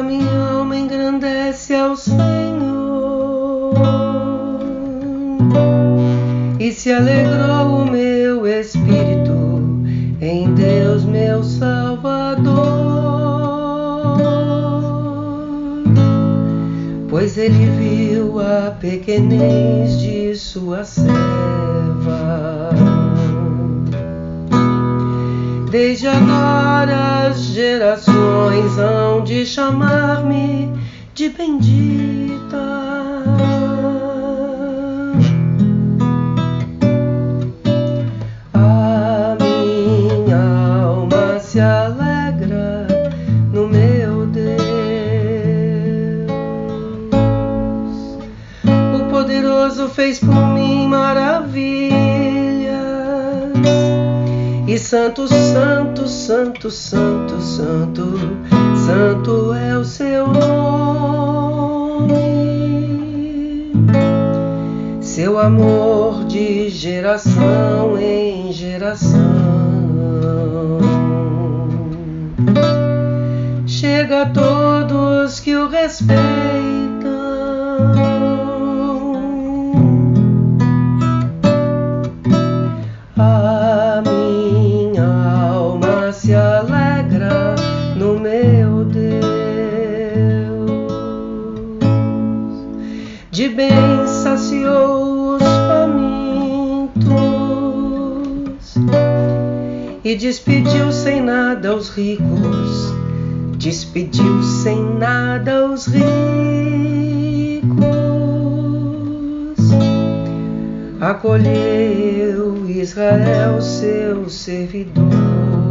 minha alma engrandece ao Senhor, e se alegrou o meu espírito em Deus meu Salvador, pois ele viu a pequenez de sua serva. Desde agora as gerações hão de chamar-me de bendita. A minha alma se alegra no meu Deus. O poderoso fez por mim maravilhas. E santo, santo, santo, santo, santo, santo é o seu nome. Seu amor de geração em geração chega a todos que o respeitam. A minha alma se alegra no meu Deus. De bem saciou os famintos e despediu sem nada os ricos. Despediu sem nada os ricos. Acolheu Israel, seu servidor.